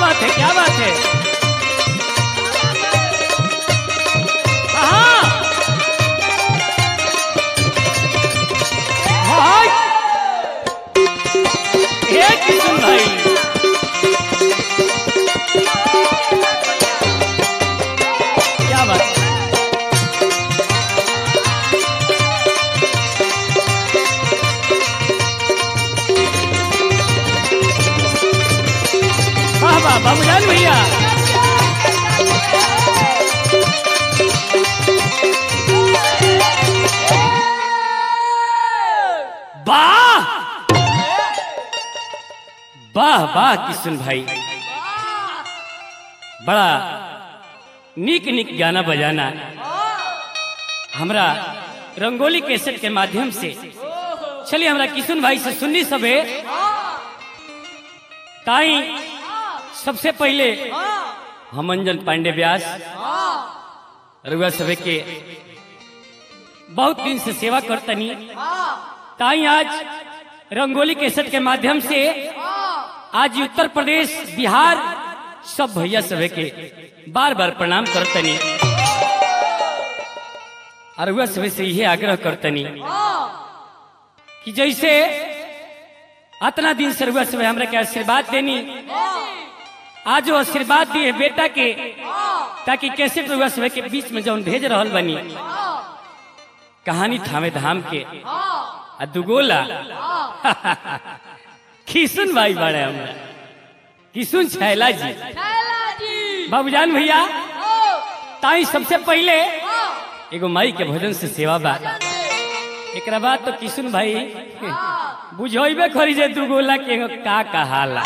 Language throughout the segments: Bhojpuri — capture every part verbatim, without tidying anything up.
बात है, क्या बात है। हाँ हाँ ये किशोर भाई क्या बात है। वाह वाह बाबूजान भैया वाह वाह वाह किशोर भाई बड़ा नीक नीक गाना बजाना हमरा रंगोली कैसेट के माध्यम से। चलिए हमरा किशोर भाई से सुननी सबे ताई। सबसे पहले हम अंजन पांडे व्यास रघुआ सभे के बहुत दिन से सेवा करतनी ताई। आज रंगोली कैसेट के माध्यम से आज उत्तर प्रदेश बिहार सब भैया सभे के बार बार प्रणाम करतनी और रघुआ सभे से यही आग्रह करतनी कि जैसे अतना दिन से रघुआ सभे हमरा के आशीर्वाद देनी, आज वो आशीर्वाद दिए बेटा के ताकि कैसे रघुआ सभे के बीच में जौन भेज रहल बनी कहानी थामे धाम के आ दुगोला किशोर भाई बड़े हमरा किशोर छैला जी बाबूजान भैया। ताई सबसे पहले एगो माई के भजन से सेवा बा, एक बाद तो किशोर भाई बुझेबे करी जे दुगोला के का कहाला।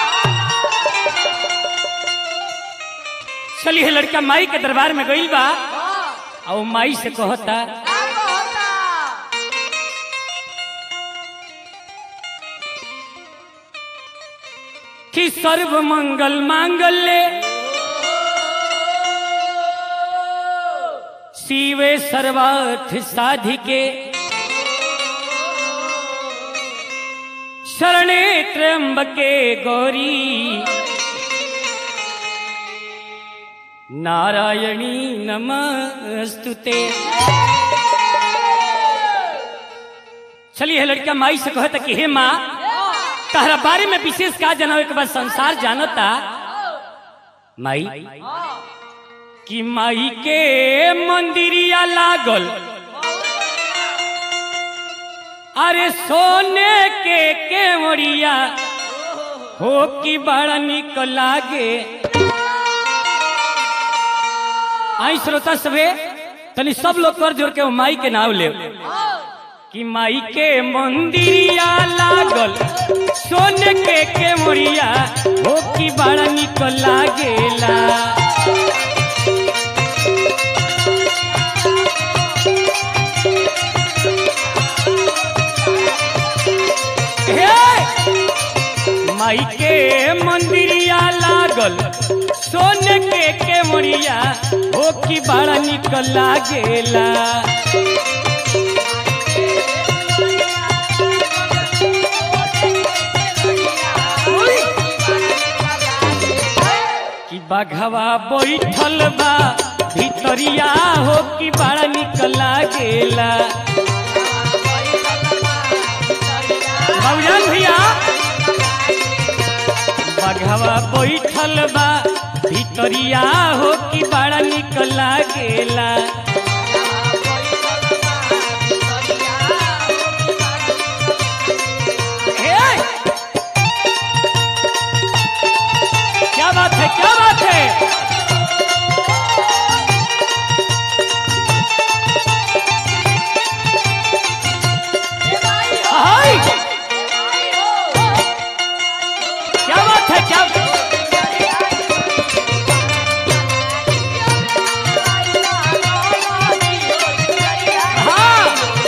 चलिए लड़का माई के दरबार में गई बा और माई से कहता कि सर्व मंगल मांगल्ये शिवे सर्वार्थ साधिके शरणे त्र्यंबके गौरी नारायणी नमस्तुते। चलिए लड़का माई से कहता कि हे माँ तारा बारे में विशेष का जाना के बाद संसार जानता माई कि माई के मंदिरिया लागल अरे सोने के केवड़िया हो कि बड़ा निक लागे। आई श्रोता सभे तनी सब लोग कर जोड़ के माई के नाम ले कि माई के मंदिरिया लागल सोने के केवड़िया हो कि बड़ा निक लागेला। माई के मंदिरिया लागल सोने के केवड़िया हो कि बड़ा निक लागेला। कि बाघवा बैठल बा भितरिया हो कि बड़ा निक लागेला। बाबूजान भैया बाघवा बैठल बा भितरिया हो कि बड़ा निक लागेला। क्या बात है, क्या बात है। क्या बात है, क्या हाँ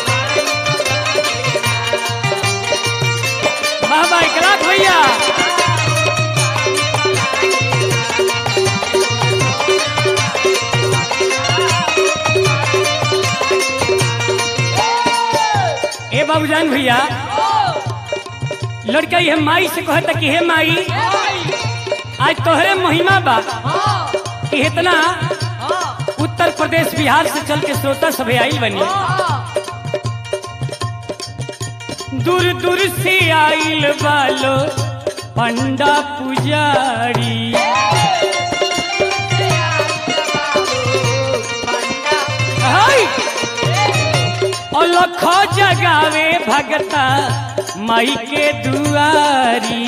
वाह भाई कलाक भैया। ए बाबूजान भैया लड़का ये माई से कहता कि हे माई आज तोहरे महिमा बा कि इतना उत्तर प्रदेश बिहार से चल के श्रोता सभे आइल बनी। दूर दूर से आइल बालो पंडा पुजारी, अलख जगावे भगता माई के दुआरी।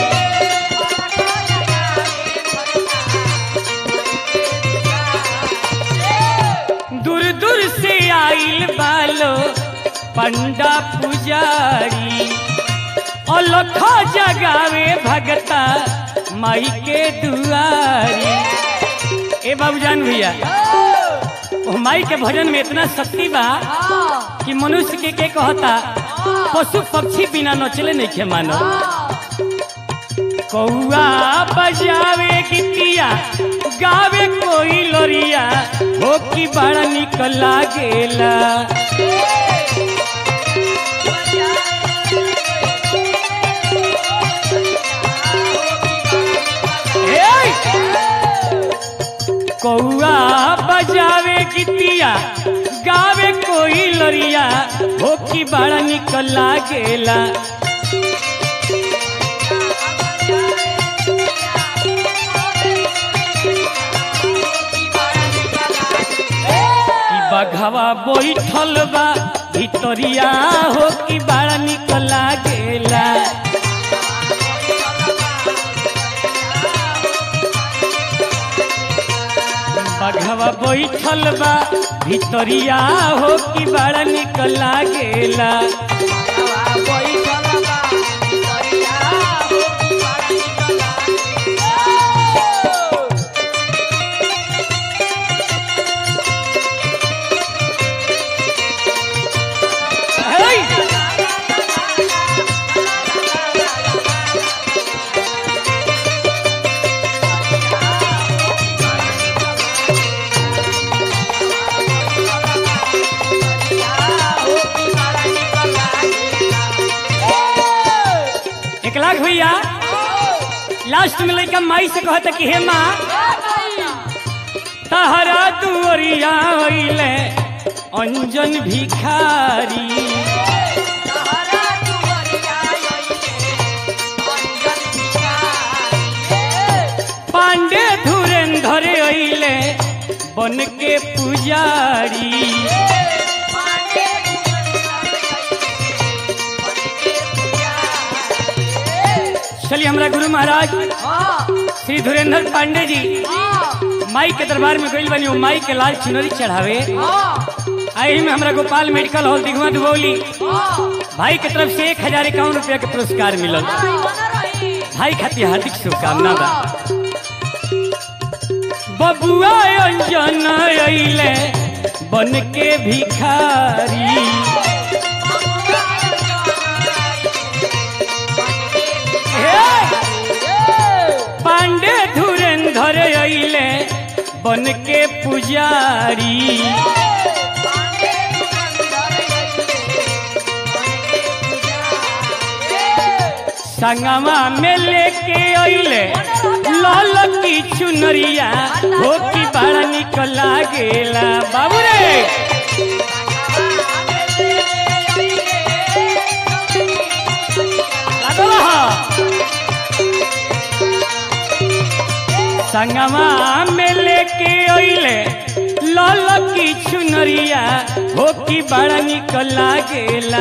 दूर दूर से आइल बालो पंडा पुजारी, अलख जगावे भगता माई के दुआरी। ए बाबूजान भैया, माई के भजन में इतना शक्ति बा कि मनुष्य के के कहता पशु पक्षी बिना नचले नहीं खे मानो। कौआ बजावे गिटिया गावे कोई लोरिया हो कि बड़ा निक लागेला। कौआ बजावे गिटिया गावे कोई लोरिया हो कि बड़ा निक लागेला। बघवा बैठल बा भितरिया हो कि बड़ा निक लागेला। बघवा बैठल बा भितरिया हो कि बड़ा निक लागेला। एक लाख भैया लास्ट में लड़का माई से कहता कि हे माँ तहरा दुआरिया होइले अंजन भिखारी। पांडे धुरेंधर अइले बन के पुजारी। चलिए हमारा गुरु महाराज श्री धुरेंद्र पांडे जी माई के दरबार में गइल बनी, माई के लाल चुनरी चढ़ावे। आई में हमारा गोपाल मेडिकल हॉल दिघवा दुबौली भाई के तरफ से एक हजार इक्यावन रुपया के पुरस्कार मिलल। भाई खातिर हार्दिक शुभकामना बा। बबुआ अंजन अइले बन के भिखारी। पांडे धुरेंधर अइले बन के पुजारी। संगमा में लेके अइले लाल की चुनरिया हो कि बड़ा निक लागेला। बाबू रे संगमा में लेके अइले लाल की चुनरिया हो कि बड़ा निक लागेला।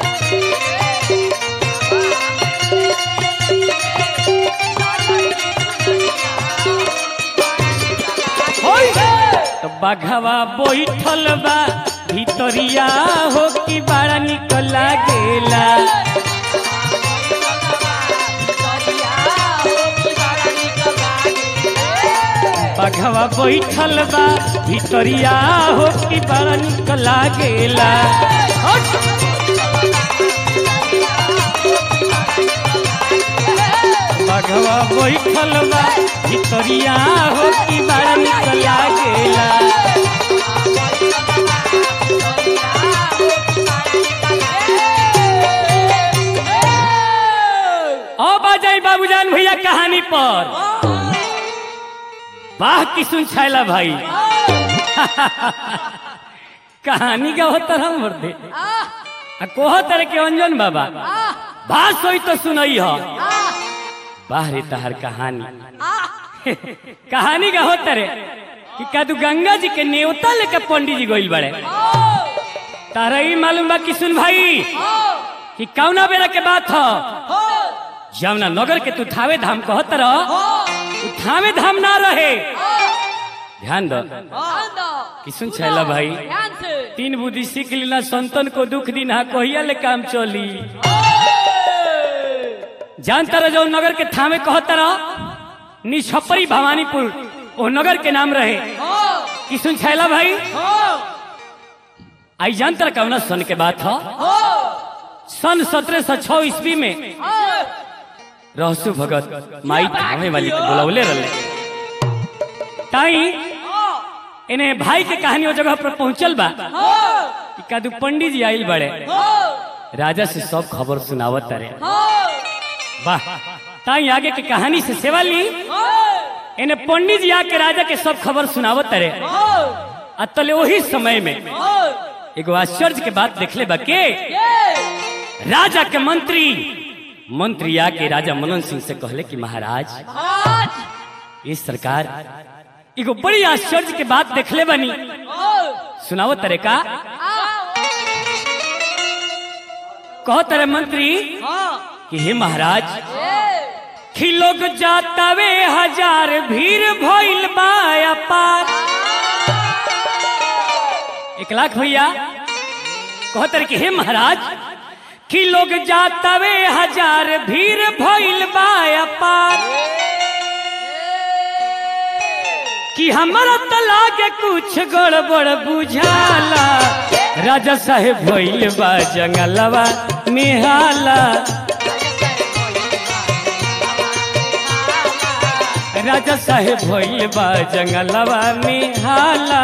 तो बघवा बैठल बा भितरिया हो कि बड़ा निक लागेला। बघवा बैठल बा भितरिया हो कि बड़ा निक लागेला। बघवा बैठल बा भितरिया हो कि बड़ा निक लागेला। अब आ जाई बाबूजान भैया कहानी पर। वाह किसुन छैला भाई कहानी का होता रहा मर्दे कोह तरह के अंजन बाबा बात सोई तो सुनई हो बाहरी तहर कहानी कहानी का होता रे कि कादू गंगा जी के नेवता लेके पंडित जी गोइल बड़े तारा ही मालूम बा किसुन भाई कि कौना बेरा के बात हो जमुना नगर के तू थावे धाम कहत रह थावे धाम ना रहे ध्यान दो किसुन छैला भाई तीन बुद्धि सीख लेना संतन को दुख दिन हा कोहिया ले काम चली जानता रह जो नगर के थावे कहता रह निछपरी भवानीपुर वो नगर के नाम रहे किसुन छैला भाई आई जानता रह कौना सन के बात हो सन सत्रह सौ छह ईस्वी में रहसु भगत माई थावे वाली के बुलावले रहे ताई इन्हें भाई के कहानी वो जगह पर पहुंचल बा कि कादू पंडित जी आइल बड़े राजा से सब खबर सुनावत तारे वाह ताई आगे की कहानी से सेवा ली इन्हें पंडित जी आके राजा के सब खबर सुनावत तारे अतले वही समय में एगो आश्चर्य के बात देखले बा के राजा के मंत्री मंत्री आके राजा मनन सिंह से कहले कि महाराज ये सरकार एगो बड़ी आश्चर्य के बात देखले बनी सुनाओ तरे का कहो तरे मंत्री कि हे महाराज कि लोग जातावे हजार भीड़ भइल बा पार एक लाख भैया कहो तरे कि हे महाराज कि लोग जातावे हजार भीड़ भइल बा पार कि हमारा तला के कुछ गड़बड़ बुझाला राजा साहेब भइल बा जंगलवा निहाला राजा साहेब भइल बा जंगलवा निहाला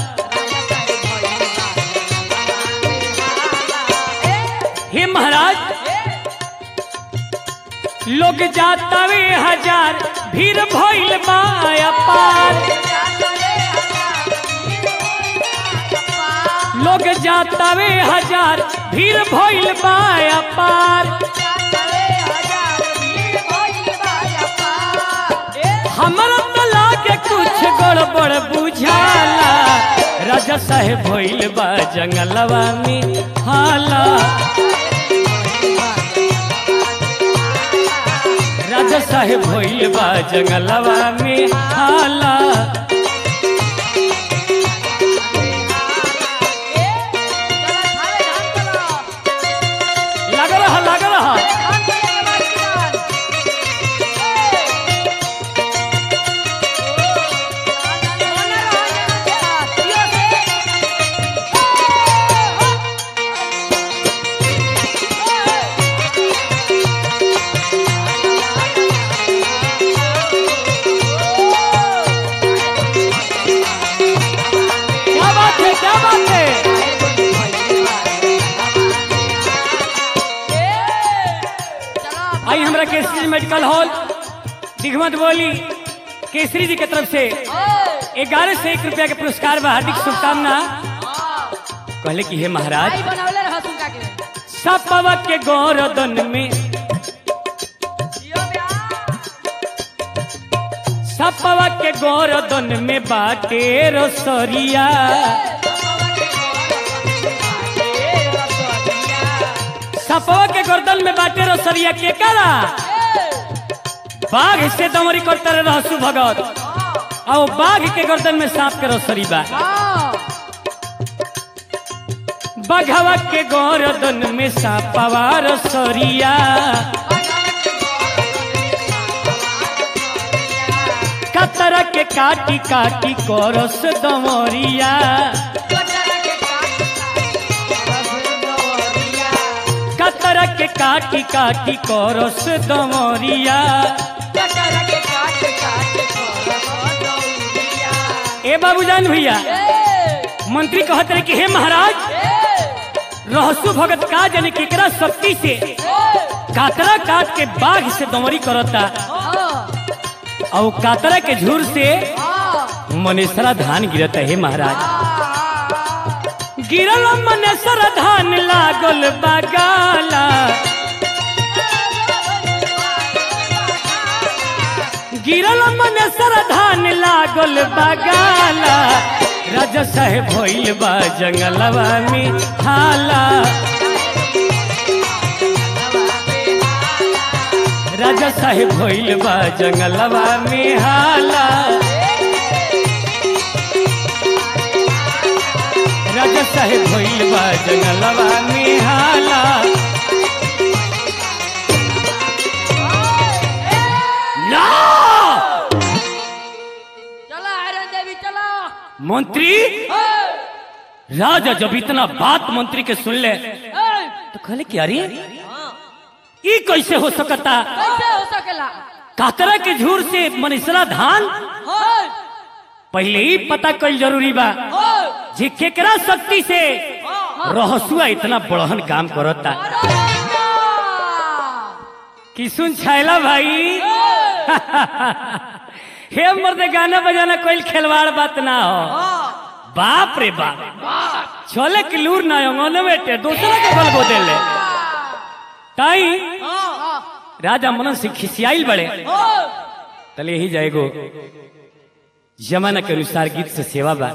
हे महाराज लोग जातावे हजार भीड़ भइल बा पार लोग जातावे हजार भीड़ भइल बा पार हमरा तला के कुछ गड़बड़ बुझाला राजा साहेब भइल बा जंगलवा में हाला राजा साहेब भइल बा जंगलवा में हाला लग रहा लग रहा आई हमरा केसरी मेडिकल हॉल दिग्मत बोली केसरी जी की तरफ से ग्यारह से एक रुपया के पुरस्कार बा हार्दिक शुभकामना कहले कि हे महाराज सपवा के गौरदन में सपवा के गौरदन में बाटे रसरिया सपवा के गर्दन में बाटे रसरिया के करा बाघ से दमरी करता रहे रहसु भगत और बाघ के गर्दन में सांप के रसरी बा बघवा के गर्दन में सांपवा रसरिया कतरा के काटी काटी करस दमरिया कतरा के काटी काटी करस दमरिया ए बाबूजान भैया मंत्री कहते रहे कि हे महाराज रहसु भगत का जाने केकरा शक्ति से कातरा काट के बाघ से दमरी करता और कातरा के झूर से मनेसरा धान गिरत है महाराज। गिरल मनेसरा धान लागल बगाला, गिरल मनेसरा धान लागल बगाला। राजा साहेब भइल बा जंगलवा में हाला, राजा साहेब भइल बा जंगलवा में हाला, राजा साहेब भइल बा जंगलवा में हाला। ना चला आयरन देवी चला। मंत्री राजा जब इतना बात मंत्री के सुन ले तो कहले कि अरे ये कैसे हो सकता, कैसे हो सकेला? कातरा के झूर से मनीषरा धान होय पहले ही पता कल जरूरी बा होय जे केकरा शक्ति से रहसुआ इतना बड़हन काम करता। कि सुन छैला भाई हे मर्द गाना बजाना कोई खिलवाड़ बात ना हो। बाप रे बाप चले कि लूर ना अंगने बेटे दूसरा के बल गोदे ले ताई राजा मनन से खिसियाइल बड़े तले ही जाएगो जमाना के अनुसार गीत से सेवा बा।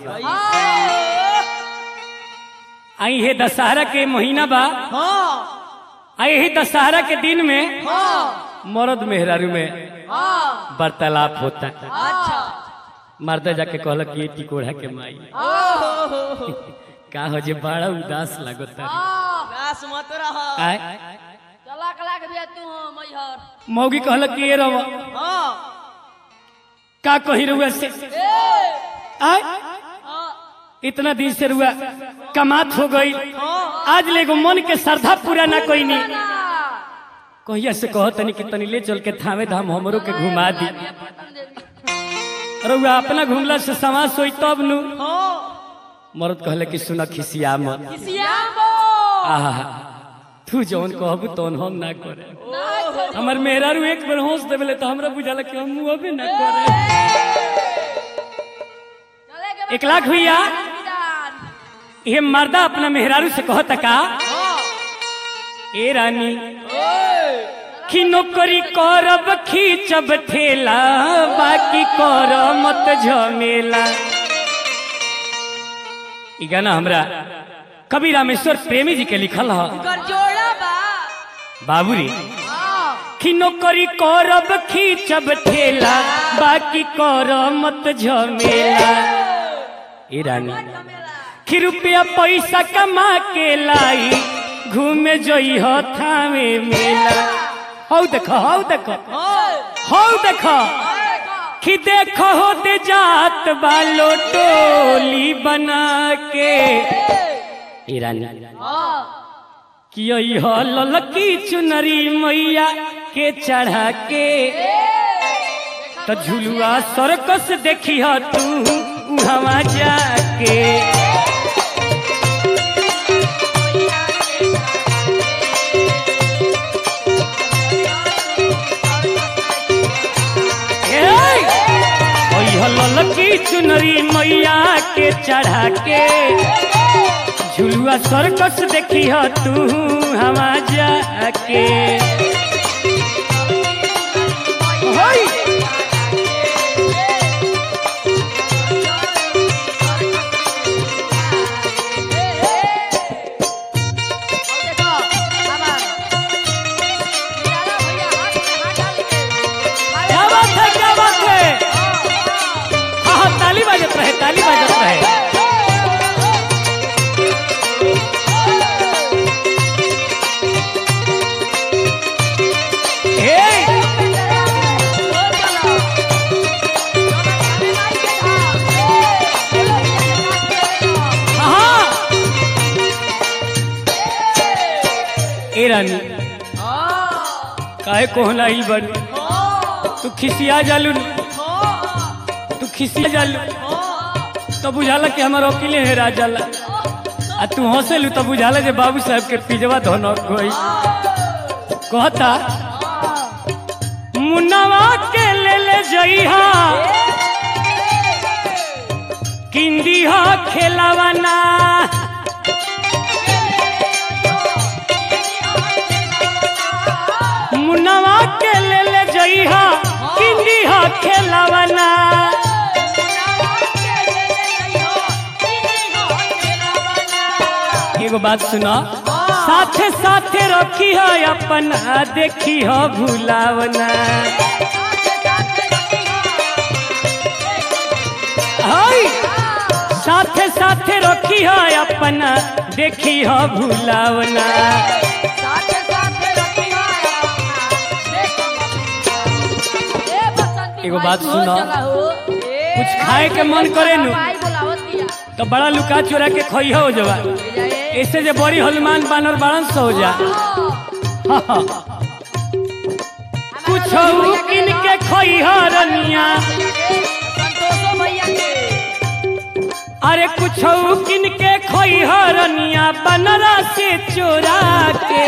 आई है दशहरा के महीना बा, आई है दशहरा के दिन में मर्द मेहरारू में वार्तालाप होता। अच्छा मर्दा जाके कहल कि टिकोड़ा के माई का हो जे बड़ा उदास लगता बस मत रह। आय चला कला के बिया तू हो मैहर। मौगी कहल कि ये रवा हां का कही रुआ से ए आय हां इतना दिन से रुआ कमात हो गई, आज लेगो मन के श्रद्धा पूरा ना कोई नहीं। कहिया से कह तनी कि तनी ले चल के थामे धाम हमरो के घुमा दी। रुआ अपना घुमला से समाज सोई तब नु मर्द कहले कि सुन खिसिया मत किसियाबो आहा तू जौन कहबू तौन हम ना करे। हमर मेहरारू एक बार होश देबले तो हमरा बुझाला कि हम अबे ना करे। चले के एक लाख भैया ये मर्दा अपना मेहरारू से कहता का ए रानी कि नौकरी करब खींचब ठेला बाकी कर मत झमेला। ई गाना हमरा कवि रामेश्वर प्रेमी जी के लिखल है। कर जोड़ा बा बाबूरी हां कि नौकरी करब खींचब ठेला बाकी कर मत झमेला। ए रानी कि रुपया पैसा कमा के लाई घूमे जई हो थामे मेला। हौ देखो हौ देखो हौ देखो कि देखो होते जात बालो टोली बना के। ए रानी हां कि हो ललकी चुनरी मैया के चढ़ा के तो झुलुआ सर्कस देखी हो तू हवा जाके। ललकी चुनरी मैया के चढ़ा के झुलुआ सर्कस देखी हो तू हवा जाके। क्या बात है क्या बात है। हाँ हाँ ताली बजत रहे ताली बजत रहे। ए रानी काहे कोहना ही बन तू खिसिया जालू तू खिसिया जालू तो बुझाला कि हमारा अकेले है राजाला आ तू हंसेलू तो बुझाला जे बाबू साहब के पिजवा धोना कोई कहता मुन्नावा के ले ले जइहा किंदी हो खेलावना मुनवा के ले ले जई हो किंदी हो खेलावना एगो बात सुनो साथे साथे रखी हो अपना देखी हो भुलावना हाय साथे साथे रखी हो अपना देखी हो भुलावना एगो बात सुनो कुछ खाए के मन करे नु तो बड़ा लुका चोरा के खोई हो जवा ऐसे जे बड़ी हनुमान बानर बारन सो जा कुछ किन के खोई हो रनिया अरे कुछ किन के खोई हो रनिया बनरा से चोरा के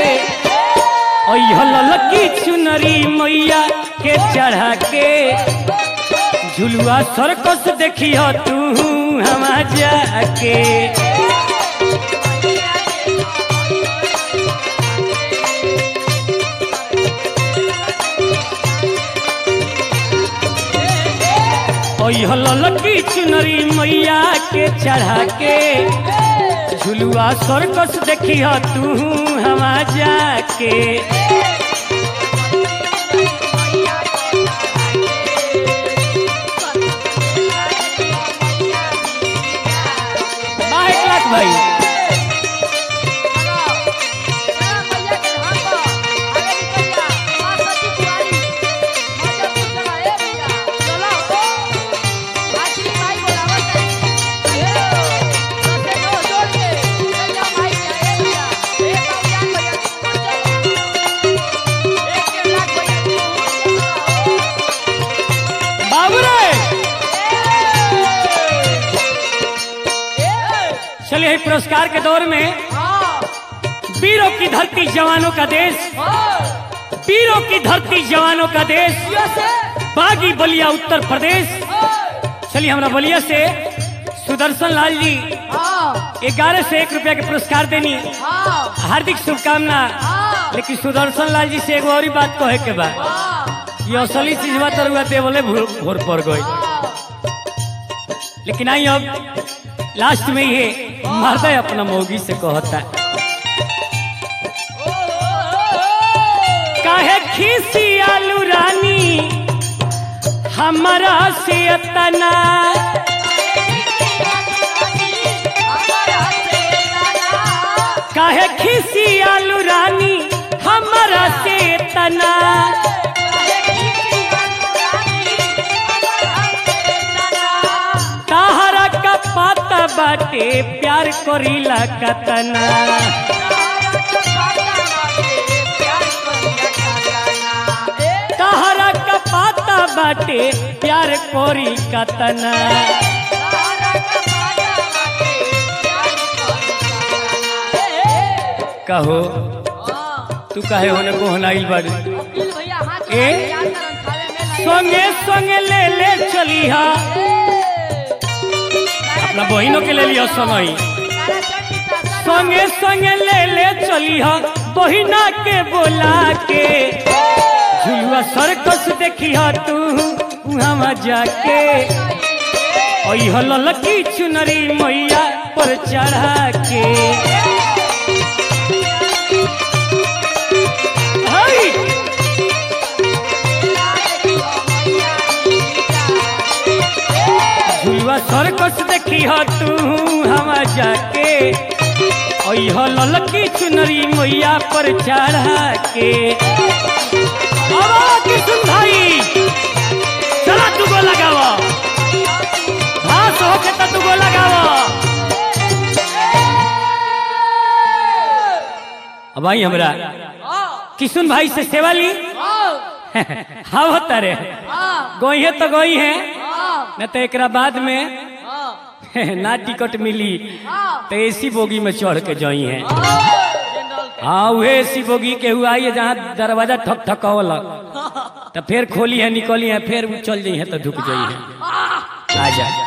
ललकी चुनरी मैया के चढ़ा के झुलुआ सर्कस देखी हो तू हम जाके ललकी चुनरी मैया के चढ़ा के झुलुआ सर्कस देखी हो तू हम जाके भाई चलिए पुरस्कार के दौर में वीरों की धरती जवानों का देश वीरों की धरती जवानों का देश बागी बलिया उत्तर प्रदेश। चलिए हमारा बलिया से सुदर्शन लाल जी ग्यारह से एक रुपया के पुरस्कार देनी हार्दिक शुभकामना। लेकिन सुदर्शन लाल जी से एक और बात कहे के बाद ये असली चीज तरुआ दे बोले भोर पड़ गई। लेकिन आई अब लास्ट में ये मर्द अपना मोगी से कहता काहे खीसी आलू रानी हमारा से तना काहे खीसी आलू रानी हमारा से तना ताहरा का पाता बाटे प्यार करीला कतना ताहरा का पाता बाटे प्यार कोरी कतना कहो तू काहे होने को होनाइल बाड़ी ए संगे संगे ले ले चली हा अपना बहनों के ले लिया संगई संगे संगे ले ले चली हा बहिना के बोला के झुलुआ सर्कस देखी हा तू हम जाके ललकी चुनरी मैया पर चढ़ा के झुलुआ सर्कस देखी हो तू हम जाके ललकी चुनरी मैया पर चढ़ा के भाई चला तू गो लगावा घास होके तो तू गो लगावा। अब आई हमरा किशुन भाई से सेवा ली हाँ होता रे गोई है तो गोई है न तो एक बाद में ना टिकट मिली तो एसी बोगी में चढ़ के जाई है। हाँ वह एसी बोगी के हुआ है जहाँ दरवाजा ठक ठकवलक तो फिर खोली है निकली है फिर चल जाई है तो ढुक जाई है आ जा।